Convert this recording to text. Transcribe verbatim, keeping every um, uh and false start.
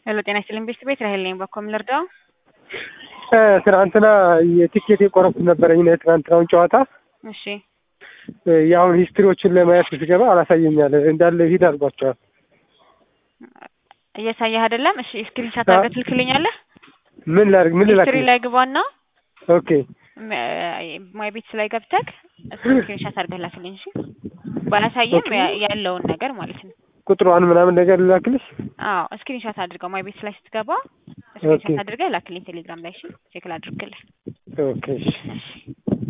ሄሎ ጤና ይስጥልኝ ቤት ቤት ራሄል ነኝ። በኮም ልርዳው? ትናንትና የቲኬት የቆረጥኩት ነበረኝ እና የትናንትናውን ጨዋታ እሺ ያው ሂስትሪዎችን ለማየት ስገባ አላሳየኛል እንዳለ ሂድ አድርጓቸዋል። እያሳየህ አይደለም? እሺ ስክሪንሾት አድርገህ ትልክልኛለህ? ምን ላድርግ? ምን ላድርግ? ሂስትሪ ላይ ግባና ኦኬ ማይ ቤት ላይ ገብተህ ስክሪንሾት አድርገህ ላክልኝ። እሺ ባላሳየም ያለውን ነገር ማለት ነው። ቁጥሩን ምናምን ነገር ላክልሽ? አዎ ስክሪንሾት አድርገው ማይ ቤት ላይ ስትገባ ስክሪንሾት አድርገህ ላክልኝ ቴሌግራም ላይ። እሺ ቼክ ላድርግልህ። ኦኬ እሺ